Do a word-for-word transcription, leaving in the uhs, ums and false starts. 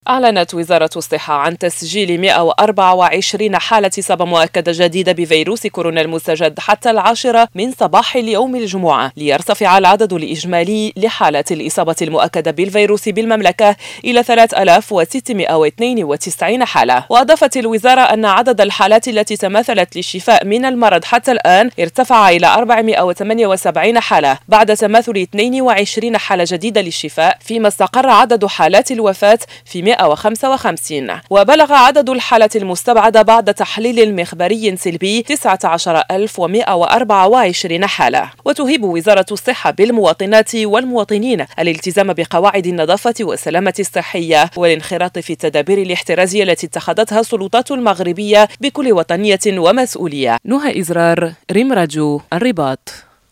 أعلنت وزارة الصحة عن تسجيل مئة وأربعة وعشرين حالة إصابة مؤكدة جديدة بفيروس كورونا المستجد حتى العاشرة من صباح اليوم الجمعة، ليرتفع العدد الإجمالي لحالات الإصابة المؤكدة بالفيروس بالمملكة إلى ثلاثة آلاف وستمئة واثنين وتسعين حالة. وأضافت الوزارة أن عدد الحالات التي تماثلت للشفاء من المرض حتى الآن ارتفع إلى أربعمئة وثمانية وسبعين حالة بعد تماثل اثنين وعشرين حالة جديدة للشفاء، فيما استقر عدد حالات الوفاة في مئة وخمسة وخمسين. وبلغ عدد الحالات المستبعدة بعد تحليل مخبري سلبي تسعة عشر ألف ومئة وأربعة وعشرين حالة. وتهيب وزارة الصحة بالمواطنات والمواطنين الالتزام بقواعد النظافة والسلامة الصحية والانخراط في التدابير الاحترازية التي اتخذتها السلطات المغربية بكل وطنية ومسؤولية. نهى إزرار، ريم راديو، الرباط.